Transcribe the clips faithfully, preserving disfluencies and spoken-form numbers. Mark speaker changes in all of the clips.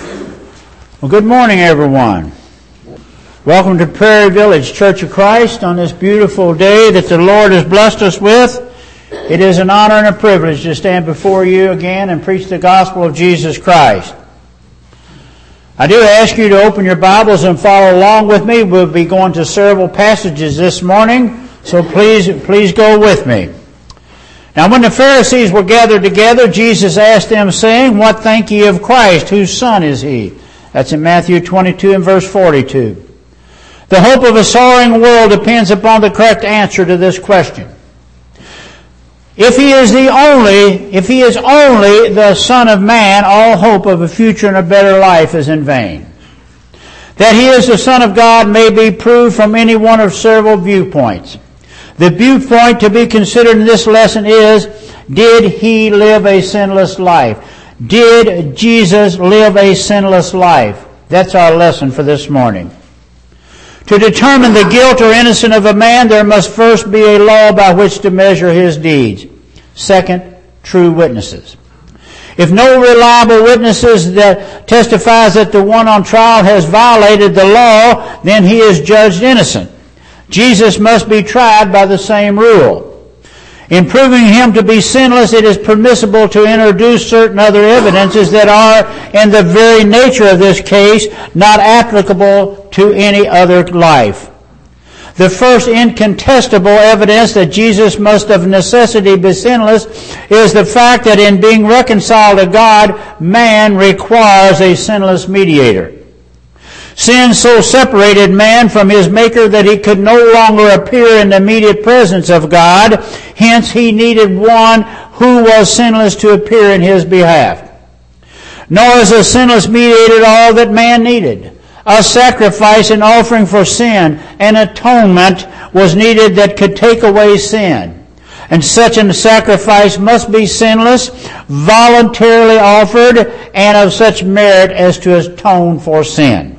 Speaker 1: Well, good morning, everyone. Welcome to Prairie Village Church of Christ on this beautiful day that the Lord has blessed us with. It is an honor and a privilege to stand before you again and preach the gospel of Jesus Christ. I do ask you to open your Bibles and follow along with me. We'll be going to several passages this morning, so please, please go with me. Now, when the Pharisees were gathered together, Jesus asked them, saying, "What think ye of Christ? Whose son is he?" That's in Matthew twenty-two and verse forty-two. The hope of a sorrowing world depends upon the correct answer to this question. If he is the only, if he is only the Son of Man, all hope of a future and a better life is in vain. That he is the Son of God may be proved from any one of several viewpoints. The viewpoint to be considered in this lesson is, did he live a sinless life? Did Jesus live a sinless life? That's our lesson for this morning. To determine the guilt or innocence of a man, there must first be a law by which to measure his deeds. Second, true witnesses. If no reliable witnesses that testifies that the one on trial has violated the law, then he is judged innocent. Jesus must be tried by the same rule. In proving him to be sinless, it is permissible to introduce certain other evidences that are, in the very nature of this case, not applicable to any other life. The first incontestable evidence that Jesus must of necessity be sinless is the fact that in being reconciled to God, man requires a sinless mediator. Sin so separated man from his Maker that he could no longer appear in the immediate presence of God. Hence, he needed one who was sinless to appear in his behalf. Nor is a sinless mediator all that man needed. A sacrifice and offering for sin, an atonement was needed that could take away sin. And such a sacrifice must be sinless, voluntarily offered, and of such merit as to atone for sin.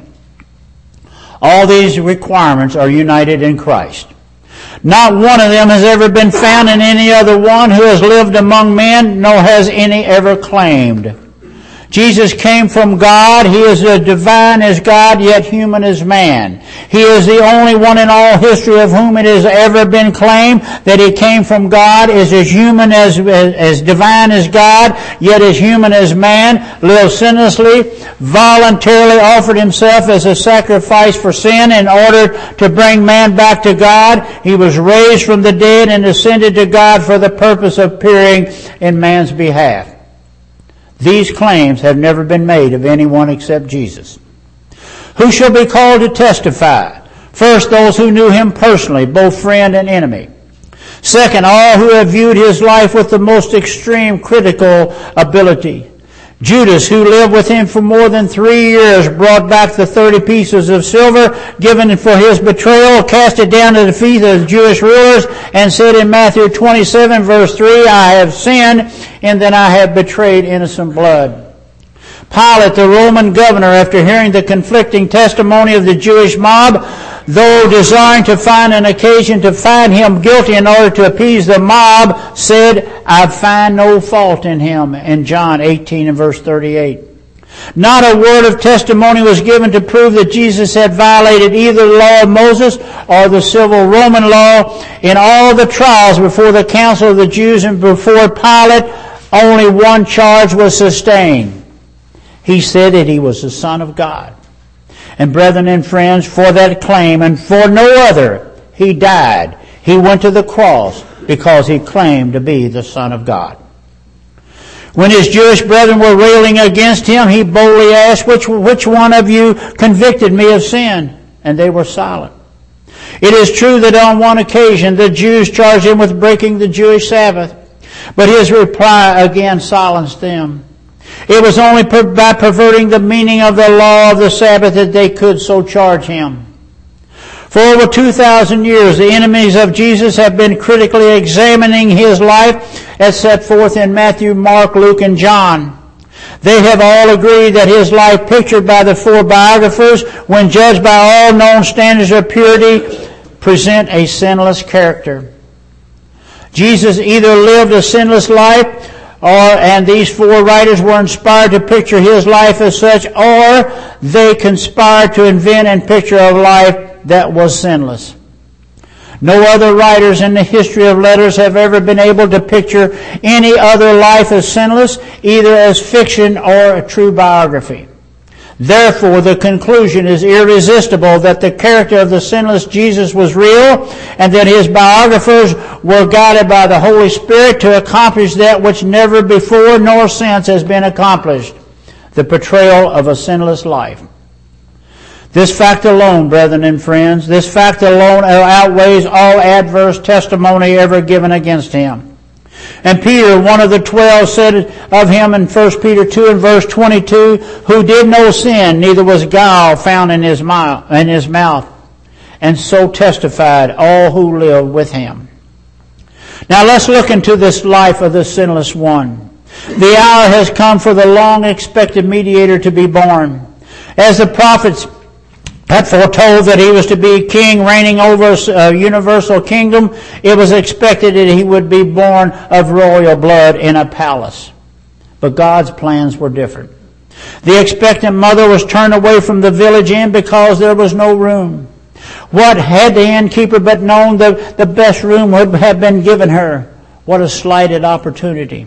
Speaker 1: All these requirements are united in Christ. Not one of them has ever been found in any other one who has lived among men, nor has any ever claimed. Jesus came from God. He is as divine as God, yet human as man. He is the only one in all history of whom it has ever been claimed that he came from God, is as human as, as, as divine as God, yet as human as man, lived sinlessly, voluntarily offered himself as a sacrifice for sin in order to bring man back to God. He was raised from the dead and ascended to God for the purpose of appearing in man's behalf. These claims have never been made of anyone except Jesus. Who shall be called to testify? First, those who knew him personally, both friend and enemy. Second, all who have viewed his life with the most extreme critical ability. Judas, who lived with him for more than three years, brought back the thirty pieces of silver given for his betrayal, cast it down to the feet of the Jewish rulers, and said in Matthew twenty-seven, verse three, "I have sinned, and then I have betrayed innocent blood." Pilate, the Roman governor, after hearing the conflicting testimony of the Jewish mob, though desiring to find an occasion to find him guilty in order to appease the mob, said, "I find no fault in him," in John eighteen and verse thirty-eight. Not a word of testimony was given to prove that Jesus had violated either the law of Moses or the civil Roman law. In all the trials before the council of the Jews and before Pilate, only one charge was sustained. He said that he was the Son of God. And brethren and friends, for that claim and for no other, he died. He went to the cross because he claimed to be the Son of God. When his Jewish brethren were railing against him, he boldly asked, which, which one of you convicted me of sin? And they were silent. It is true that on one occasion the Jews charged him with breaking the Jewish Sabbath, but his reply again silenced them. It was only by perverting the meaning of the law of the Sabbath that they could so charge him. For over two thousand years, the enemies of Jesus have been critically examining his life as set forth in Matthew, Mark, Luke, and John. They have all agreed that his life pictured by the four biographers, when judged by all known standards of purity, present a sinless character. Jesus either lived a sinless life or, and these four writers were inspired to picture his life as such, or they conspired to invent and picture a life that was sinless. No other writers in the history of letters have ever been able to picture any other life as sinless, either as fiction or a true biography. Therefore, the conclusion is irresistible that the character of the sinless Jesus was real and that his biographers were guided by the Holy Spirit to accomplish that which never before nor since has been accomplished, the portrayal of a sinless life. This fact alone, brethren and friends, this fact alone outweighs all adverse testimony ever given against him. And Peter, one of the twelve, said of him in First Peter two and verse twenty-two, who did no sin, neither was guile found in his mouth, in his mouth. And so testified all who lived with him. Now let's look into this life of the sinless one. The hour has come for the long-expected mediator to be born. As the prophets had foretold that he was to be king reigning over a universal kingdom, it was expected that he would be born of royal blood in a palace. But God's plans were different. The expectant mother was turned away from the village inn because there was no room. What had the innkeeper but known the, the best room would have been given her? What a slighted opportunity.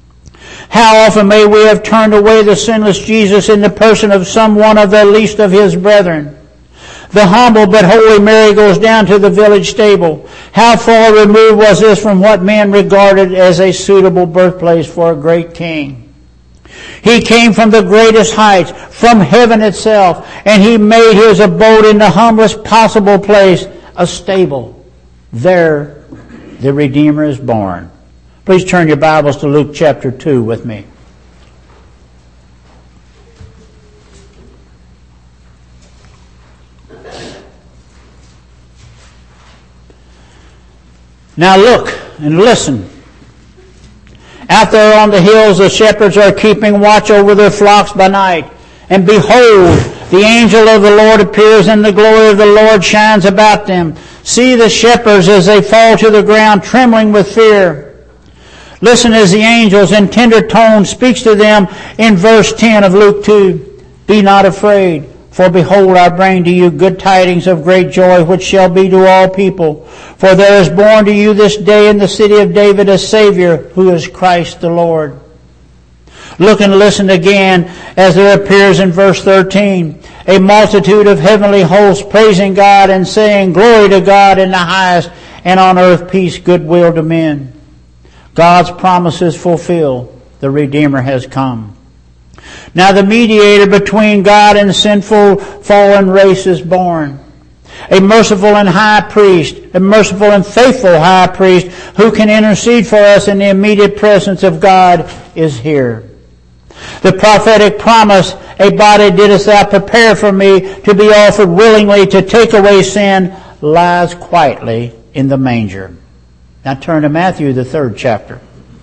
Speaker 1: How often may we have turned away the sinless Jesus in the person of some one of the least of his brethren? The humble but holy Mary goes down to the village stable. How far removed was this from what men regarded as a suitable birthplace for a great king? He came from the greatest heights, from heaven itself, and he made his abode in the humblest possible place, a stable. There the Redeemer is born. Please turn your Bibles to Luke chapter two with me. Now look and listen. Out there on the hills the shepherds are keeping watch over their flocks by night. And behold, the angel of the Lord appears, and the glory of the Lord shines about them. See the shepherds as they fall to the ground, trembling with fear. Listen as the angels in tender tones speaks to them in verse ten of Luke two. Be not afraid, for behold, I bring to you good tidings of great joy, which shall be to all people. For there is born to you this day in the city of David a Savior, who is Christ the Lord. Look and listen again as there appears in verse thirteen, a multitude of heavenly hosts praising God and saying, Glory to God in the highest, and on earth peace, goodwill to men. God's promises fulfilled. The Redeemer has come. Now the mediator between God and sinful fallen race is born. A merciful and high priest, a merciful and faithful high priest who can intercede for us in the immediate presence of God is here. The prophetic promise, a body didst thou prepare for me to be offered willingly to take away sin, lies quietly in the manger. Now turn to Matthew, the third chapter.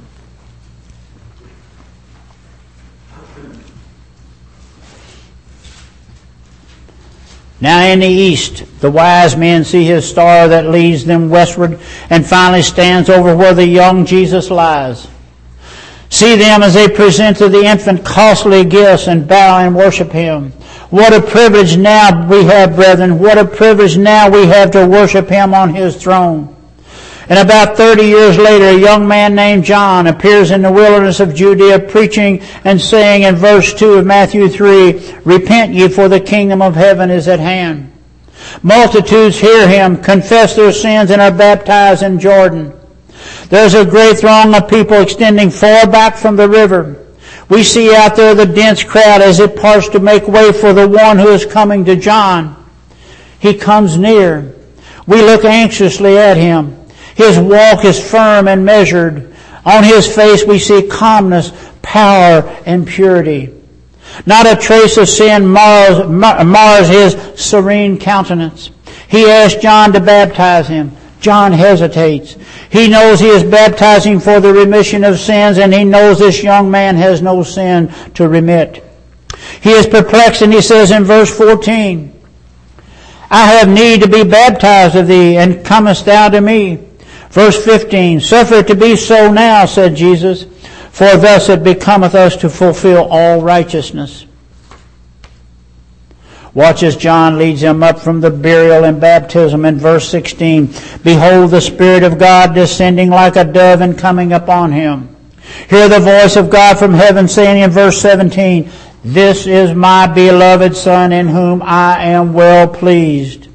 Speaker 1: Now in the east, the wise men see his star that leads them westward and finally stands over where the young Jesus lies. See them as they present to the infant costly gifts and bow and worship him. What a privilege now we have, brethren. What a privilege now we have to worship him on his throne. And about thirty years later, a young man named John appears in the wilderness of Judea preaching and saying in verse two of Matthew three, Repent ye, for the kingdom of heaven is at hand. Multitudes hear him, confess their sins, and are baptized in Jordan. There's a great throng of people extending far back from the river. We see out there the dense crowd as it parts to make way for the one who is coming to John. He comes near. We look anxiously at him. His walk is firm and measured. On his face we see calmness, power, and purity. Not a trace of sin mars, mars his serene countenance. He asks John to baptize him. John hesitates. He knows he is baptizing for the remission of sins, and he knows this young man has no sin to remit. He is perplexed, and he says in verse fourteen, I have need to be baptized of thee, and comest thou to me? Verse fifteen, Suffer it to be so now, said Jesus. For thus it becometh us to fulfill all righteousness. Watch as John leads them up from the burial and baptism in verse sixteen. Behold, the Spirit of God descending like a dove and coming upon him. Hear the voice of God from heaven saying in verse seventeen, This is my beloved Son in whom I am well pleased.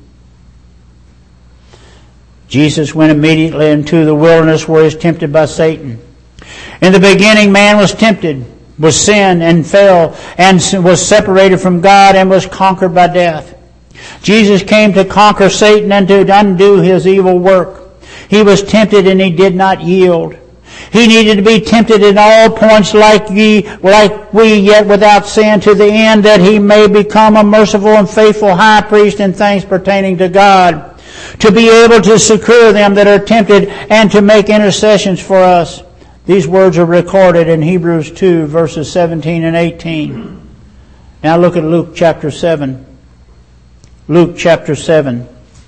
Speaker 1: Jesus went immediately into the wilderness where he was tempted by Satan. In the beginning, man was tempted, was sin and fell, and was separated from God and was conquered by death. Jesus came to conquer Satan and to undo his evil work. He was tempted and he did not yield. He needed to be tempted in all points like ye, like we, yet without sin, to the end that he may become a merciful and faithful high priest in things pertaining to God, to be able to succor them that are tempted and to make intercessions for us. These words are recorded in Hebrews two, verses seventeen and eighteen. Now look at Luke chapter seven. Luke chapter seven.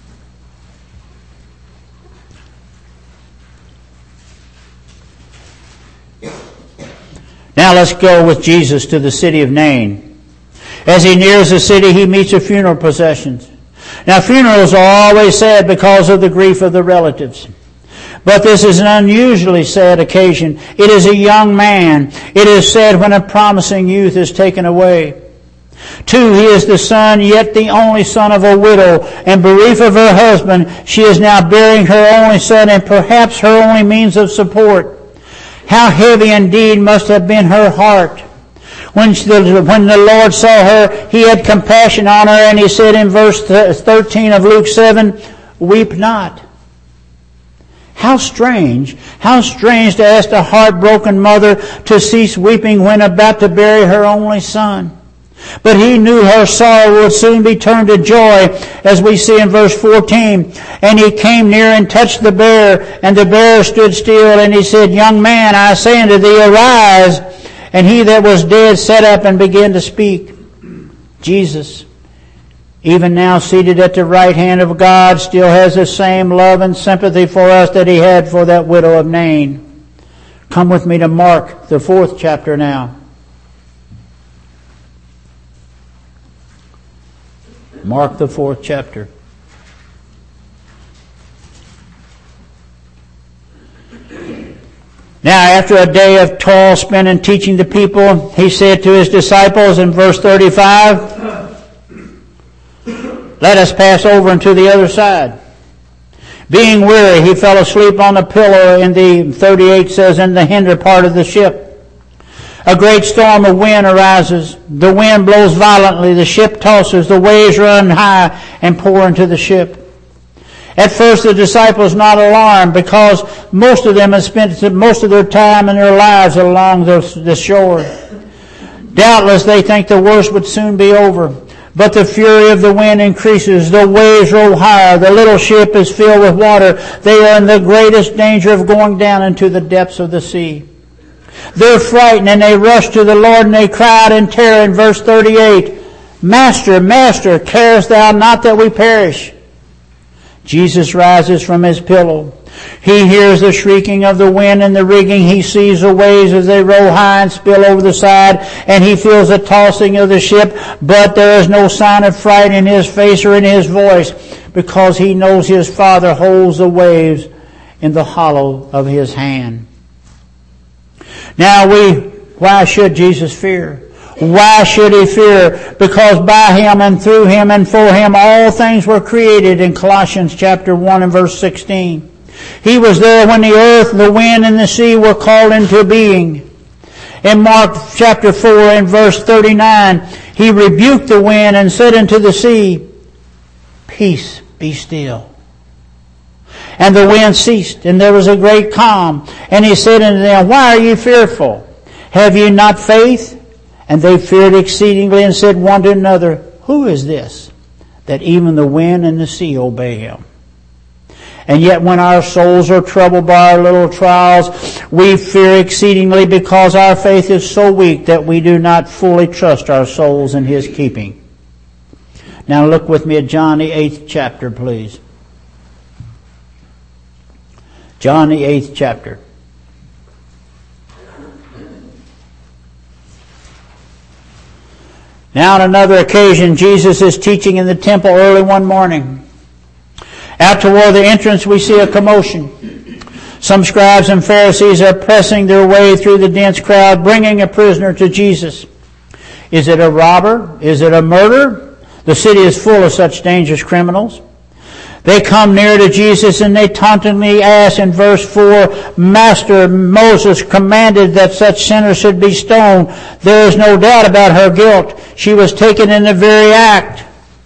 Speaker 1: Now let's go with Jesus to the city of Nain. As he nears the city, he meets a funeral procession. Now funerals are always sad because of the grief of the relatives. But this is an unusually sad occasion. It is a young man. It is sad when a promising youth is taken away. Two, he is the son, yet the only son of a widow, and bereaved of her husband, she is now bearing her only son and perhaps her only means of support. How heavy indeed must have been her heart. When the, when the Lord saw her, he had compassion on her, and he said in verse thirteen of Luke seven, Weep not. How strange, how strange to ask a heartbroken mother to cease weeping when about to bury her only son. But he knew her sorrow would soon be turned to joy, as we see in verse fourteen. And he came near and touched the bear, and the bear stood still, and he said, Young man, I say unto thee, arise. And he that was dead sat up and began to speak. Jesus, even now seated at the right hand of God, still has the same love and sympathy for us that he had for that widow of Nain. Come with me to Mark, the fourth chapter now. Mark, the fourth chapter. Now, after a day of toil spent in teaching the people, he said to his disciples in verse thirty-five, Let us pass over into the other side. Being weary, he fell asleep on the pillow in the, thirty-eight says, in the hinder part of the ship. A great storm of wind arises. The wind blows violently. The ship tosses. The waves run high and pour into the ship. At first the disciples not alarmed, because most of them had spent most of their time and their lives along the, the shore. Doubtless they think the worst would soon be over. But the fury of the wind increases. The waves roll higher. The little ship is filled with water. They are in the greatest danger of going down into the depths of the sea. They're frightened and they rush to the Lord and they cry out in terror in verse thirty-eight, Master, Master, carest thou not that we perish? Jesus rises from his pillow. He hears the shrieking of the wind and the rigging. He sees the waves as they roll high and spill over the side, and he feels the tossing of the ship, but there is no sign of fright in his face or in his voice, because he knows his Father holds the waves in the hollow of his hand. Now we, why should Jesus fear? Why should he fear? Because by him and through him and for him all things were created in Colossians chapter one and verse sixteen. He was there when the earth, the wind, and the sea were called into being. In Mark chapter four and verse thirty-nine, he rebuked the wind and said unto the sea, Peace, be still. And the wind ceased, and there was a great calm. And he said unto them, Why are ye fearful? Have ye not faith? And they feared exceedingly and said one to another, Who is this, that even the wind and the sea obey him? And yet when our souls are troubled by our little trials, we fear exceedingly, because our faith is so weak that we do not fully trust our souls in his keeping. Now look with me at John the eighth chapter, please. John the eighth chapter. Now on another occasion, Jesus is teaching in the temple early one morning. Out toward the entrance we see a commotion. Some scribes and Pharisees are pressing their way through the dense crowd, bringing a prisoner to Jesus. Is it a robber? Is it a murderer? The city is full of such dangerous criminals. They come near to Jesus and they tauntingly ask in verse four, Master, Moses commanded that such sinners should be stoned. There is no doubt about her guilt. She was taken in the very act.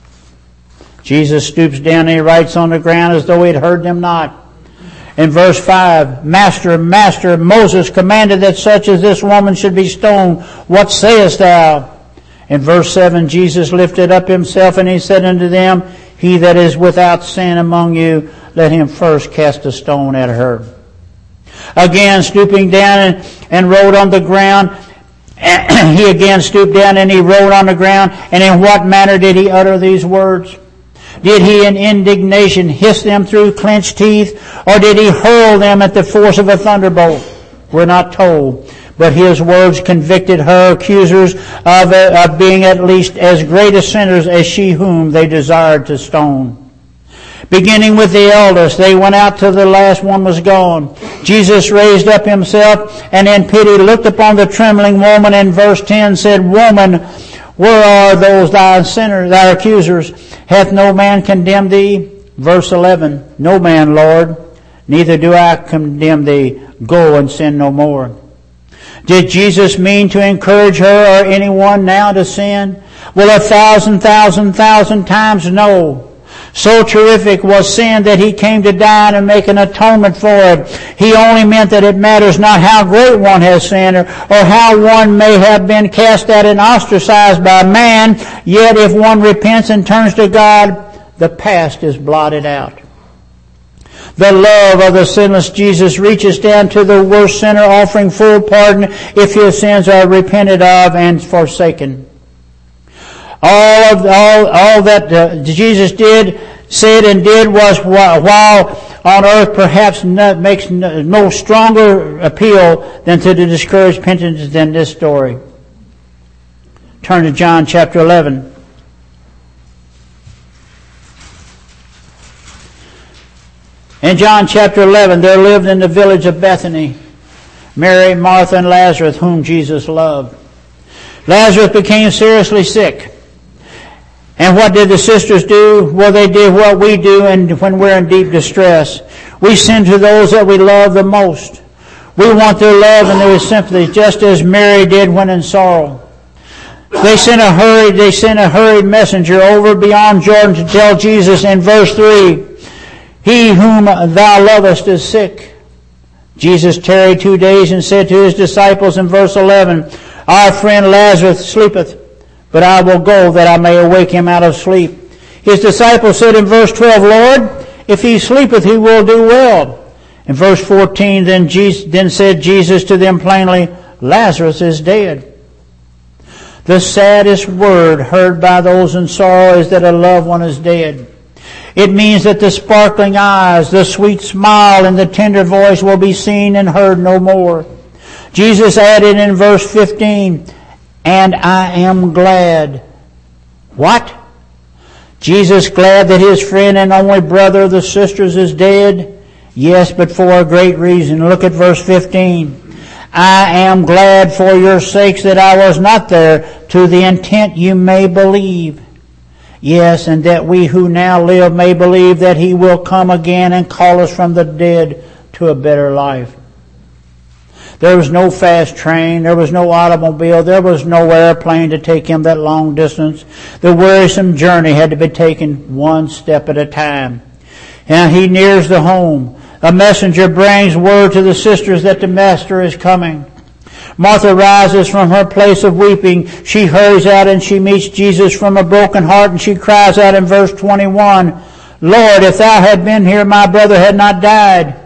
Speaker 1: Jesus stoops down and he writes on the ground as though he had heard them not. In verse five, Master, Master, Moses commanded that such as this woman should be stoned. What sayest thou? In verse seven, Jesus lifted up himself and he said unto them, He that is without sin among you, let him first cast a stone at her. Again, stooping down and, and wrote on the ground, he again stooped down and he wrote on the ground. And in what manner did he utter these words? Did he in indignation hiss them through clenched teeth, or did he hurl them at the force of a thunderbolt? We're not told. But his words convicted her accusers of, uh, of being at least as great a sinners as she whom they desired to stone. Beginning with the eldest, they went out till the last one was gone. Jesus raised up himself and in pity looked upon the trembling woman, and verse ten said, Woman, where are those thy sinners, thy accusers? Hath no man condemned thee? Verse eleven, No man, Lord, neither do I condemn thee. Go and sin no more. Did Jesus mean to encourage her or anyone now to sin? Well, a thousand, thousand, thousand times no. So terrific was sin that he came to die and make an atonement for it. He only meant that it matters not how great one has sinned or, or how one may have been cast out and ostracized by man, yet if one repents and turns to God, the past is blotted out. The love of the sinless Jesus reaches down to the worst sinner, offering full pardon if his sins are repented of and forsaken. All of all, all that uh, Jesus did, said, and did was while on earth perhaps no, makes no, no stronger appeal than to the discouraged penitents than this story. Turn to John chapter eleven. In John chapter eleven, there lived in the village of Bethany Mary, Martha, and Lazarus, whom Jesus loved. Lazarus became seriously sick. And what did the sisters do? Well, they did what we do and when we're in deep distress. We send to those that we love the most. We want their love and their sympathy, just as Mary did when in sorrow. They sent a hurried, they sent a hurried messenger over beyond Jordan to tell Jesus in verse three, He whom thou lovest is sick. Jesus tarried two days and said to his disciples in verse eleven, Our friend Lazarus sleepeth, but I will go that I may awake him out of sleep. His disciples said in verse twelve, Lord, if he sleepeth, he will do well. In verse fourteen, then, Jesus, then said Jesus to them plainly, Lazarus is dead. The saddest word heard by those in sorrow is that a loved one is dead. It means that the sparkling eyes, the sweet smile, and the tender voice will be seen and heard no more. Jesus added in verse fifteen, And I am glad. What? Jesus glad that his friend and only brother of the sisters is dead? Yes, but for a great reason. Look at verse fifteen. I am glad for your sakes that I was not there, to the intent you may believe. Yes, and that we who now live may believe that he will come again and call us from the dead to a better life. There was no fast train. There was no automobile. There was no airplane to take him that long distance. The wearisome journey had to be taken one step at a time. And he nears the home. A messenger brings word to the sisters that the master is coming. Martha rises from her place of weeping. She hurries out and she meets Jesus from a broken heart, and she cries out in verse twenty-one, Lord, if thou had been here, my brother had not died.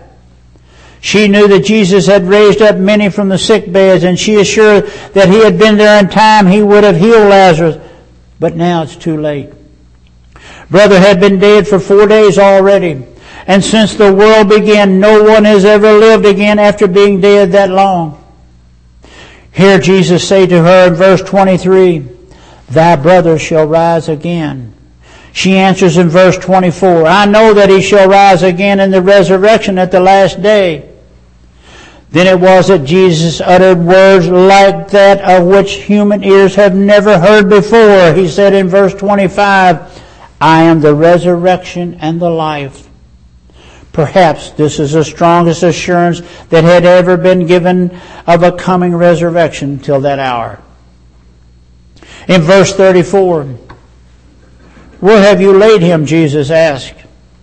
Speaker 1: She knew that Jesus had raised up many from the sick beds, and she is sure that he had been there in time, he would have healed Lazarus. But now it's too late. Brother had been dead for four days already. And since the world began, no one has ever lived again after being dead that long. Hear Jesus say to her in verse twenty-three, Thy brother shall rise again. She answers in verse twenty-four, I know that he shall rise again in the resurrection at the last day. Then it was that Jesus uttered words like that of which human ears have never heard before. He said in verse twenty-five, I am the resurrection and the life. Perhaps this is the strongest assurance that had ever been given of a coming resurrection till that hour. In verse thirty-four, where have you laid him? Jesus asked.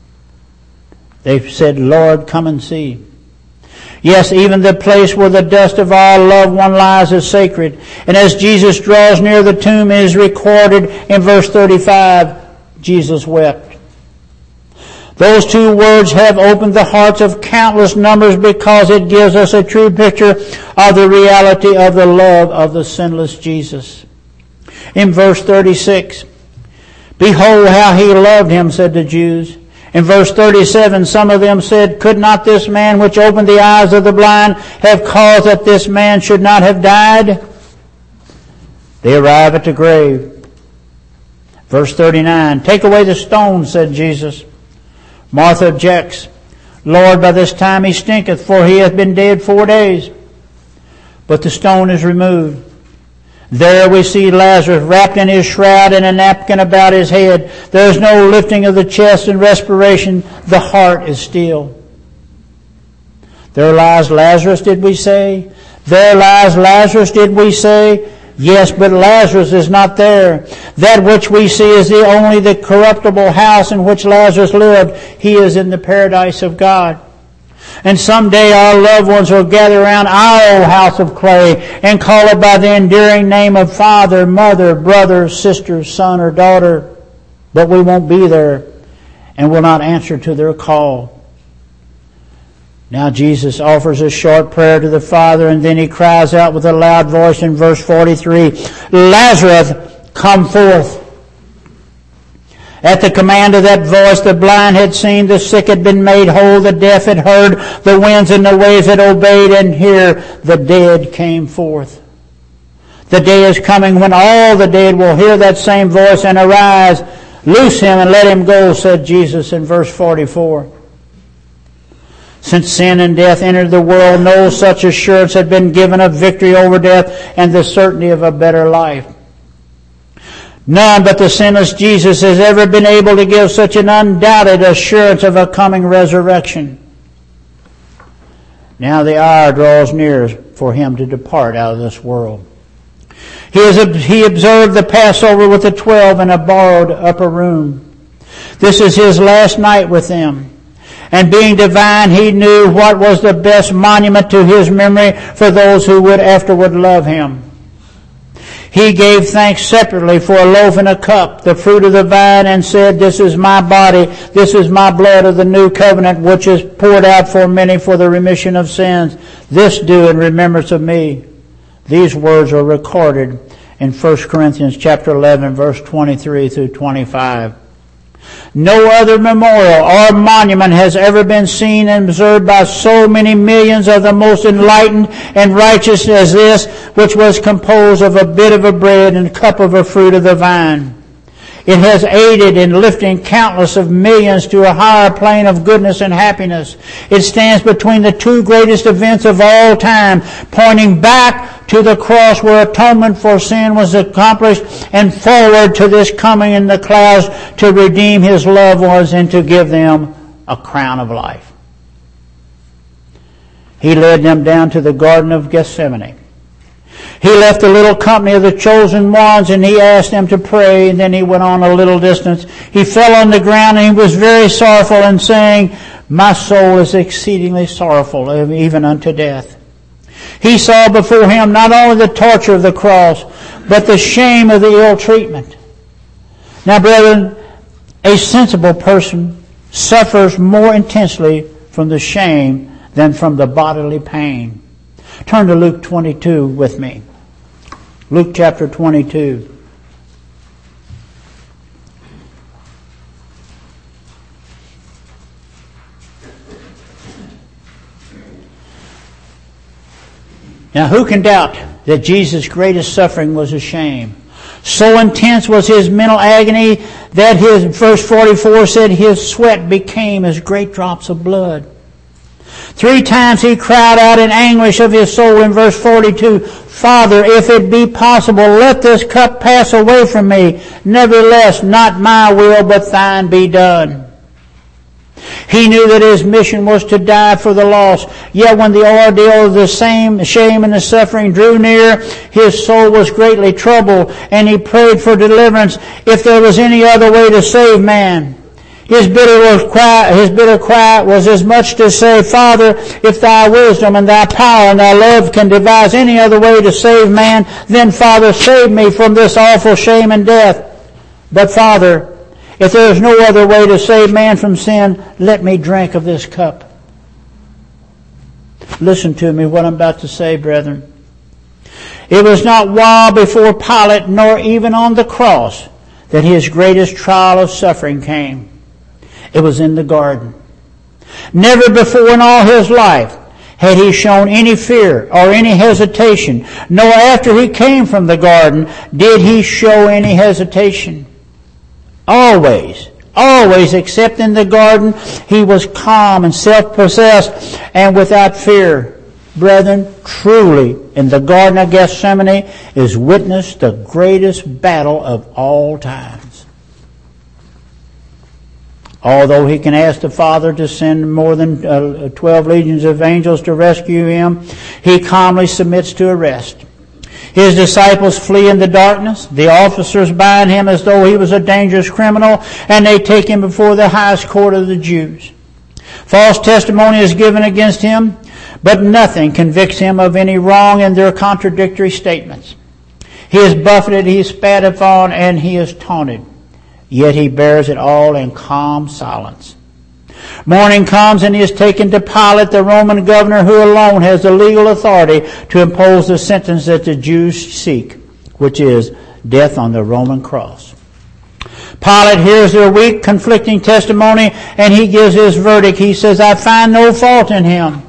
Speaker 1: They said, Lord, come and see. Yes, even the place where the dust of our loved one lies is sacred. And as Jesus draws near the tomb, it is recorded in verse thirty-five, Jesus wept. Those two words have opened the hearts of countless numbers because it gives us a true picture of the reality of the love of the sinless Jesus. In verse thirty-six, behold how he loved him, said the Jews. In verse thirty-seven, some of them said, could not this man which opened the eyes of the blind have caused that this man should not have died? They arrive at the grave. Verse thirty-nine, take away the stone, said Jesus. Martha objects, Lord, by this time he stinketh, for he hath been dead four days. But the stone is removed. There we see Lazarus wrapped in his shroud and a napkin about his head. There is no lifting of the chest and respiration. The heart is still. There lies Lazarus, did we say? There lies Lazarus, did we say? Yes, but Lazarus is not there. That which we see is the only the corruptible house in which Lazarus lived. He is in the paradise of God. And someday our loved ones will gather around our old house of clay and call it by the endearing name of father, mother, brother, sister, son, or daughter. But we won't be there and will not answer to their call. Now Jesus offers a short prayer to the Father, and then he cries out with a loud voice in verse forty-three, Lazarus, come forth. At the command of that voice, the blind had seen, the sick had been made whole, the deaf had heard, the winds and the waves had obeyed, and here the dead came forth. The day is coming when all the dead will hear that same voice and arise. Loose him and let him go, said Jesus in verse forty-four. Since sin and death entered the world, no such assurance had been given of victory over death and the certainty of a better life. None but the sinless Jesus has ever been able to give such an undoubted assurance of a coming resurrection. Now the hour draws near for him to depart out of this world. He, is, he observed the Passover with the twelve in a borrowed upper room. This is his last night with them. And being divine, he knew what was the best monument to his memory for those who would afterward love him. He gave thanks separately for a loaf and a cup, the fruit of the vine, and said, this is my body, this is my blood of the new covenant, which is poured out for many for the remission of sins. This do in remembrance of me. These words are recorded in First Corinthians chapter eleven, verse twenty-three through twenty-five. No other memorial or monument has ever been seen and observed by so many millions of the most enlightened and righteous as this, which was composed of a bit of a bread and a cup of a fruit of the vine. It has aided in lifting countless of millions to a higher plane of goodness and happiness. It stands between the two greatest events of all time, pointing back to the cross where atonement for sin was accomplished, and forward to this coming in the clouds to redeem his loved ones and to give them a crown of life. He led them down to the Garden of Gethsemane. He left the little company of the chosen ones and he asked them to pray, and then he went on a little distance. He fell on the ground and he was very sorrowful, and saying, my soul is exceedingly sorrowful, even unto death. He saw before him not only the torture of the cross, but the shame of the ill treatment. Now, brethren, a sensible person suffers more intensely from the shame than from the bodily pain. Turn to Luke twenty-two with me. Luke chapter twenty-two. Now, who can doubt that Jesus' greatest suffering was a shame? So intense was his mental agony that his, verse forty-four said, his sweat became as great drops of blood. Three times he cried out in anguish of his soul in verse forty-two, Father, if it be possible, let this cup pass away from me. Nevertheless, not my will, but thine be done. He knew that his mission was to die for the lost. Yet when the ordeal of the same shame and the suffering drew near, his soul was greatly troubled, and he prayed for deliverance if there was any other way to save man. His bitter cry, his bitter cry was as much to say, Father, if thy wisdom and thy power and thy love can devise any other way to save man, then, Father, save me from this awful shame and death. But, Father, if there is no other way to save man from sin, let me drink of this cup. Listen to me, what I'm about to say, brethren. It was not while before Pilate, nor even on the cross, that his greatest trial of suffering came. It was in the garden. Never before in all his life had he shown any fear or any hesitation, nor after he came from the garden did he show any hesitation. Always, always, except in the garden, he was calm and self-possessed and without fear. Brethren, truly, in the Garden of Gethsemane is witnessed the greatest battle of all times. Although he can ask the Father to send more than uh, twelve legions of angels to rescue him, he calmly submits to arrest. His disciples flee in the darkness. The officers bind him as though he was a dangerous criminal, and they take him before the highest court of the Jews. False testimony is given against him, but nothing convicts him of any wrong in their contradictory statements. He is buffeted, he is spat upon, and he is taunted. Yet he bears it all in calm silence. Morning comes and he is taken to Pilate, the Roman governor, who alone has the legal authority to impose the sentence that the Jews seek, which is death on the Roman cross. Pilate hears their weak, conflicting testimony, and he gives his verdict. He says, I find no fault in him.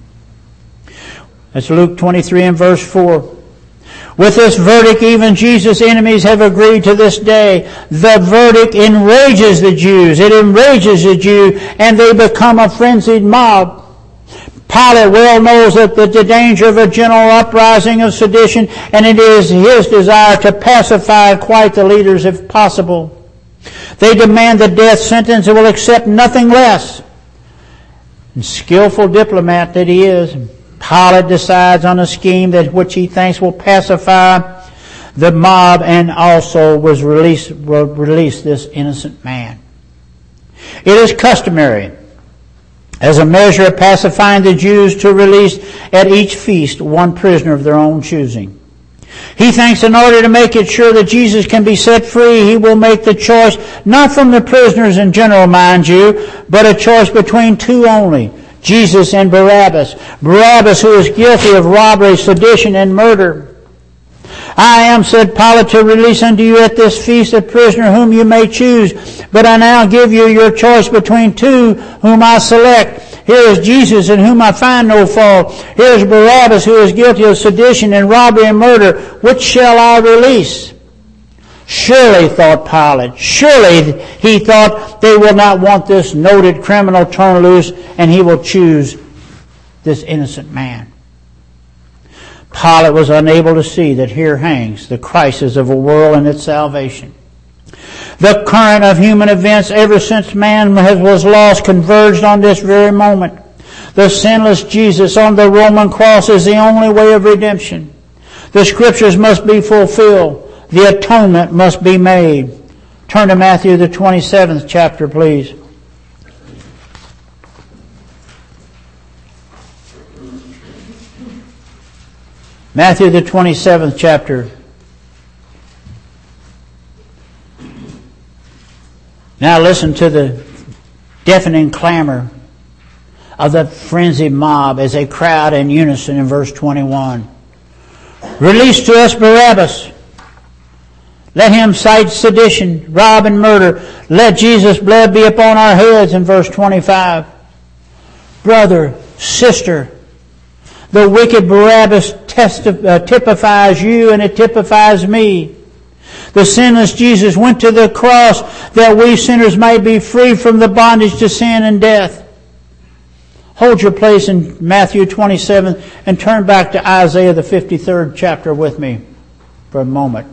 Speaker 1: That's Luke twenty-three and verse four. With this verdict, even Jesus' enemies have agreed to this day. The verdict enrages the Jews. It enrages the Jew, and they become a frenzied mob. Pilate well knows that the, the danger of a general uprising of sedition, and it is his desire to pacify and quiet the leaders if possible. They demand the death sentence and will accept nothing less. And skillful diplomat that he is, Pilate decides on a scheme that which he thinks will pacify the mob and also was release, will release this innocent man. It is customary, as a measure of pacifying the Jews, to release at each feast one prisoner of their own choosing. He thinks in order to make it sure that Jesus can be set free, he will make the choice not from the prisoners in general, mind you, but a choice between two only, Jesus and Barabbas. Barabbas, who is guilty of robbery, sedition, and murder. I am, said Pilate, to release unto you at this feast a prisoner whom you may choose. But I now give you your choice between two whom I select. Here is Jesus, in whom I find no fault. Here is Barabbas, who is guilty of sedition and robbery and murder. Which shall I release? Surely, thought Pilate, surely, he thought, they will not want this noted criminal turned loose, and he will choose this innocent man. Pilate was unable to see that here hangs the crisis of a world and its salvation. The current of human events ever since man was lost converged on this very moment. The sinless Jesus on the Roman cross is the only way of redemption. The Scriptures must be fulfilled. The atonement must be made. Turn to Matthew the twenty-seventh chapter, please. Matthew the twenty-seventh chapter. Now listen to the deafening clamor of the frenzied mob as they crowd in unison in verse twenty-one. Release to us Barabbas. Let him cite sedition, rob, and murder. Let Jesus' blood be upon our heads in verse twenty-five. Brother, sister, the wicked Barabbas testif- uh, typifies you and it typifies me. The sinless Jesus went to the cross that we sinners may be free from the bondage to sin and death. Hold your place in Matthew twenty-seven and turn back to Isaiah the fifty-third chapter with me for a moment.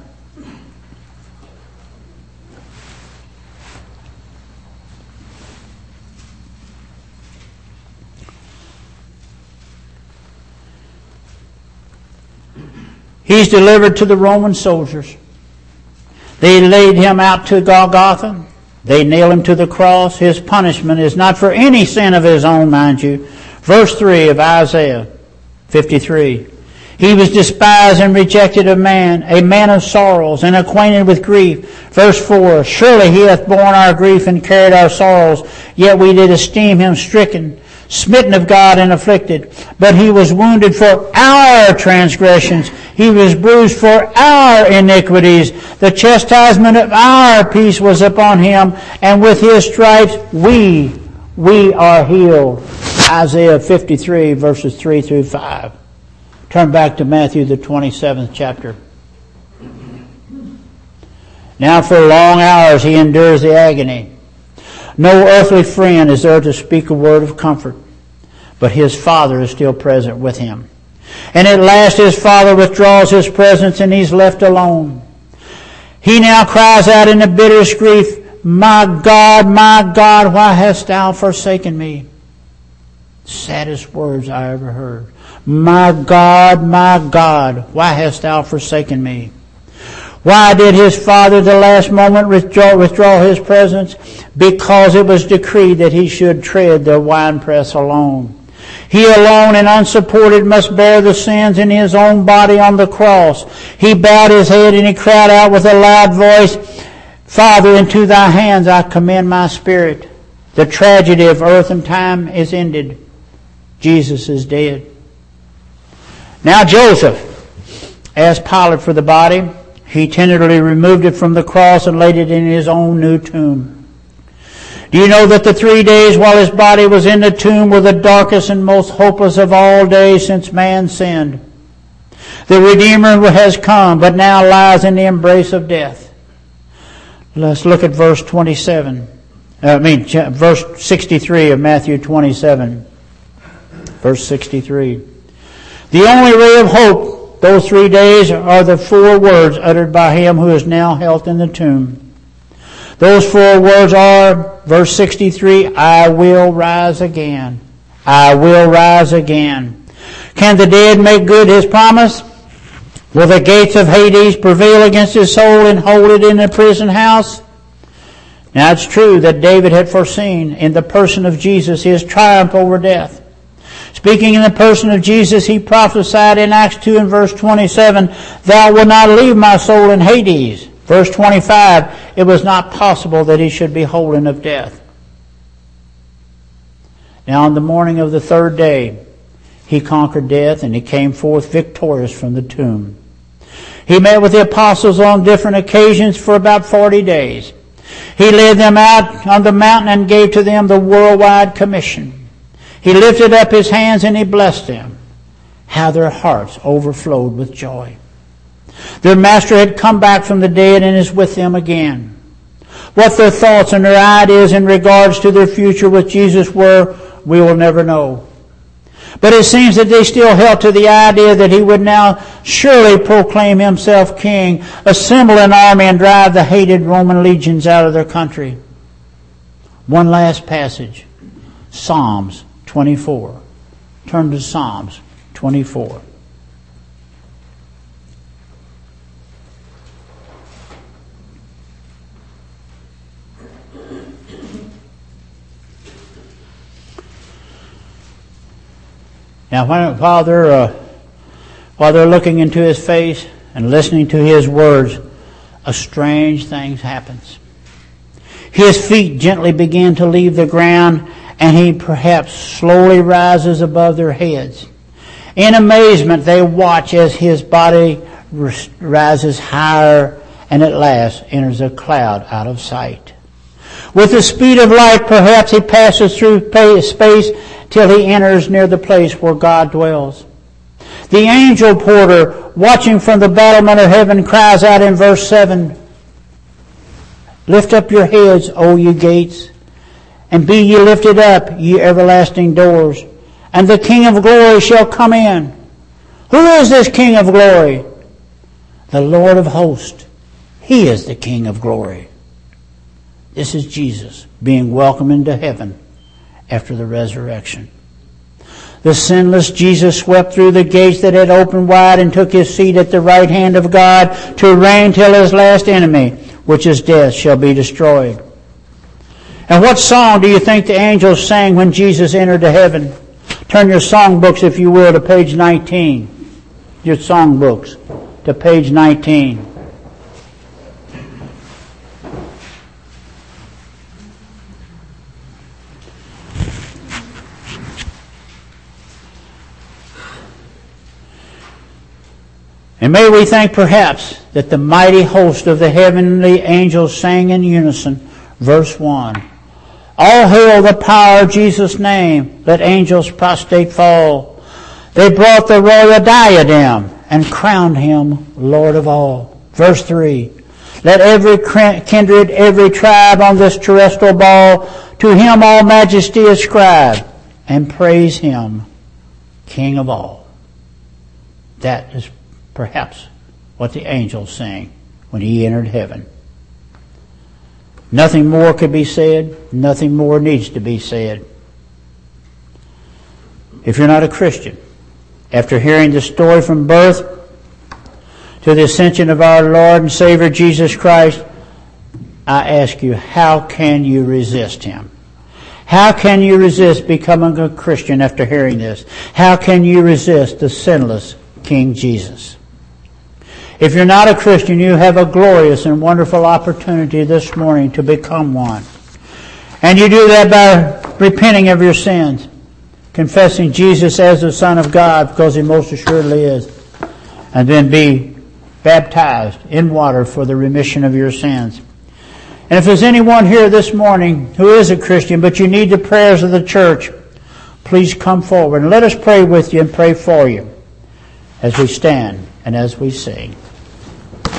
Speaker 1: He's delivered to the Roman soldiers. They laid him out to Golgotha. They nailed him to the cross. His punishment is not for any sin of his own, mind you. Verse three of Isaiah fifty-three. He was despised and rejected of man, a man of sorrows and acquainted with grief. Verse four. Surely he hath borne our grief and carried our sorrows, yet we did esteem him stricken, smitten of God and afflicted. But he was wounded for our transgressions. He was bruised for our iniquities. The chastisement of our peace was upon him, and with his stripes we, we are healed. Isaiah fifty-three, verses three through five. Turn back to Matthew the twenty-seventh chapter. Now for long hours he endures the agony. No earthly friend is there to speak a word of comfort, but his Father is still present with him. And at last his Father withdraws his presence and he's left alone. He now cries out in the bitterest grief, My God, my God, why hast thou forsaken me? Saddest words I ever heard. My God, my God, why hast thou forsaken me? Why did his Father at the last moment withdraw, withdraw his presence? Because it was decreed that he should tread the winepress alone. He alone and unsupported must bear the sins in his own body on the cross. He bowed his head and he cried out with a loud voice, Father, into thy hands I commend my spirit. The tragedy of earth and time is ended. Jesus is dead. Now Joseph asked Pilate for the body. He tenderly removed it from the cross and laid it in his own new tomb. Do you know that the three days while his body was in the tomb were the darkest and most hopeless of all days since man sinned? The Redeemer has come, but now lies in the embrace of death. Let's look at verse twenty-seven. I mean, verse sixty-three of Matthew twenty-seven. Verse sixty-three. The only ray of hope, those three days, are the four words uttered by him who is now held in the tomb. Those four words are, verse sixty-three, I will rise again. I will rise again. Can the dead make good his promise? Will the gates of Hades prevail against his soul and hold it in a prison house? Now it's true that David had foreseen in the person of Jesus his triumph over death. Speaking in the person of Jesus, he prophesied in Acts two and verse twenty-seven, Thou wilt not leave my soul in Hades. Verse twenty-five, it was not possible that he should be holden of death. Now on the morning of the third day, he conquered death and he came forth victorious from the tomb. He met with the apostles on different occasions for about forty days. He led them out on the mountain and gave to them the worldwide commission. He lifted up his hands and he blessed them. How their hearts overflowed with joy. Their master had come back from the dead and is with them again. What their thoughts and their ideas in regards to their future with Jesus were, we will never know. But it seems that they still held to the idea that he would now surely proclaim himself king, assemble an army and drive the hated Roman legions out of their country. One last passage. Psalms twenty-four. Turn to Psalms twenty-four. Now, while they're, uh, while they're looking into his face and listening to his words, a strange thing happens. His feet gently begin to leave the ground, and he perhaps slowly rises above their heads. In amazement, they watch as his body rises higher and at last enters a cloud out of sight. With the speed of light, perhaps he passes through space till he enters near the place where God dwells. The angel porter, watching from the battlement of heaven, cries out in verse seven, Lift up your heads, O ye gates, and be ye lifted up, ye everlasting doors, and the King of glory shall come in. Who is this King of glory? The Lord of hosts. He is the King of glory. This is Jesus being welcomed into heaven after the resurrection. The sinless Jesus swept through the gates that had opened wide and took his seat at the right hand of God to reign till his last enemy, which is death, shall be destroyed. And what song do you think the angels sang when Jesus entered to heaven? Turn your songbooks, if you will, to page nineteen. Your songbooks to page nineteen. And may we think perhaps that the mighty host of the heavenly angels sang in unison, verse one. All hail the power of Jesus' name, let angels prostrate fall. They brought the royal diadem and crowned him Lord of all. Verse three. Let every kindred, every tribe on this terrestrial ball, to him all majesty ascribe, and praise him, King of all. That is perhaps what the angels sang when he entered heaven. Nothing more could be said. Nothing more needs to be said. If you're not a Christian, after hearing the story from birth to the ascension of our Lord and Savior Jesus Christ, I ask you, how can you resist him? How can you resist becoming a Christian after hearing this? How can you resist the sinless King Jesus? If you're not a Christian, you have a glorious and wonderful opportunity this morning to become one. And you do that by repenting of your sins, confessing Jesus as the Son of God, because he most assuredly is, and then be baptized in water for the remission of your sins. And if there's anyone here this morning who is a Christian, but you need the prayers of the church, please come forward and let us pray with you and pray for you as we stand and as we sing.